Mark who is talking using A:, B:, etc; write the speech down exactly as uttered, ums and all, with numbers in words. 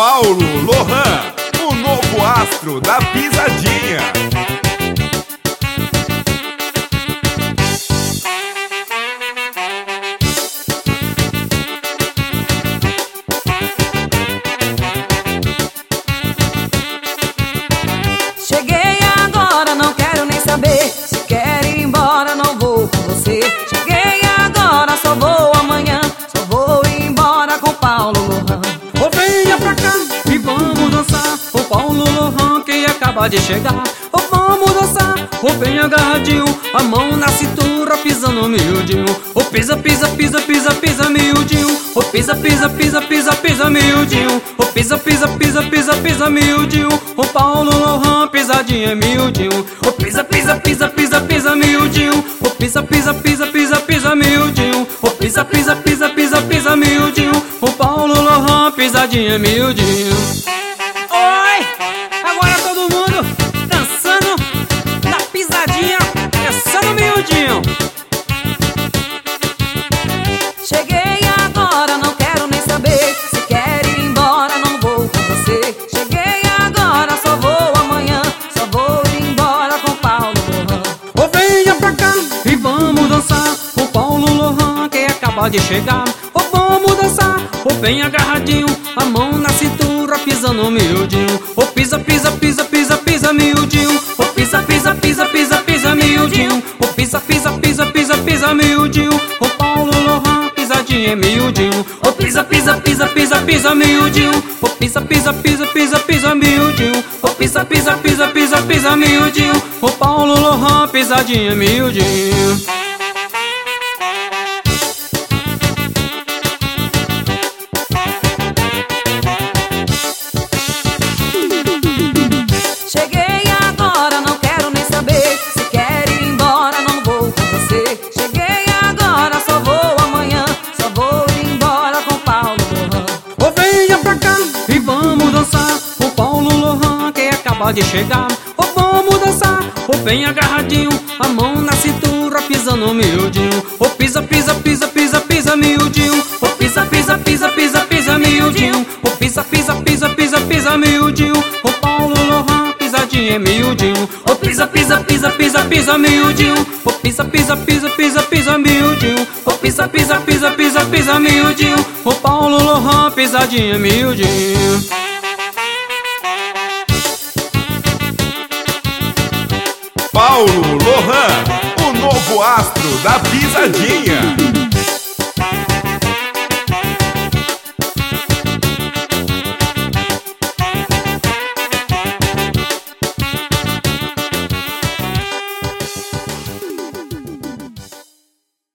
A: Paulo Lohan, o novo astro da pisadinha.
B: Cheguei agora, não quero nem saber. Se quer ir embora, não vou com você. Cheguei agora, só vou amanhã. Só vou embora com Paulo Lohan.
C: Ô, venha pra cá e vamos dançar. O Paulo Lohan que acaba de chegar. Ô, vamos dançar. Ô, vem agarradinho, a mão na cintura, pisando miudinho. Ô, pisa, pisa, pisa, pisa, pisa miudinho. Ô, pisa, pisa, pisa, pisa, pisa miudinho. Ô, pisa, pisa, pisa, pisa, pisa miudinho. Ô, Paulo Lohan, pisadinha miudinho. Ô, pisa, pisa, pisa, pisa, pisa miudinho. Ô, pisa, pisa, pisa, pisa, pisa miudinho. Ô, pisa, pisa, pisa, pisa, pisa miudinho. O Paulo Lohan, pisadinha miudinho. Oi! Agora todo mundo dançando na pisadinha, dançando miudinho.
B: Cheguei agora, não quero nem saber. Se quer ir embora, não vou com você. Cheguei agora, só vou amanhã. Só vou embora com Paulo Lohan.
C: Ô, venha pra cá e vamos dançar. O Paulo Lohan que acaba de chegar. Ô, vamos dançar. Ô, bem agarradinho, a mão na cintura, pisando miudinho. Ô, pisa, pisa, pisa, pisa, pisa miudinho. Ô, pisa, pisa, pisa, pisa, pisa miudinho. Ô, pisa, pisa, pisa, pisa, pisa miudinho. Ô, Paulo Lohan, pisadinha miudinho. Ô, pisa, pisa, pisa, pisa, pisa miudinho. Ô, pisa, pisa, pisa, pisa, pisa miudinho. Ô, pisa, pisa, pisa, pisa, pisa miudinho. Ô, Paulo Lohan, pisadinha miudinho.
B: Cheguei agora, não quero nem saber. Se quer ir embora, não vou com você. Cheguei agora, só vou amanhã. Só vou embora com Paulo Lohan.
C: Ô, venha pra cá e vamos dançar. O Paulo Lohan que acaba de chegar. Ô, vamos dançar. Ô, bem agarradinho, a mão na cintura, pisando miudinho. Ô, pisa, pisa, pisa, pisa, pisa miudinho. Ô, pisa, pisa, pisa, pisa, pisa miudinho. Ô, pisa, pisa, pisa, pisa, pisa miudinho. Ô, Paulo Lohan, pisadinha miudinho. Ô, pisa, pisa, pisa, pisa, pisa miudinho. Ô, pisa, pisa, pisa, pisa, pisa miudinho. Ô, pisa, pisa, pisa, pisa, pisa miudinho. Ô, Paulo Lohan, pisadinha miudinho.
A: Paulo Lohan, o novo astro da pisadinha.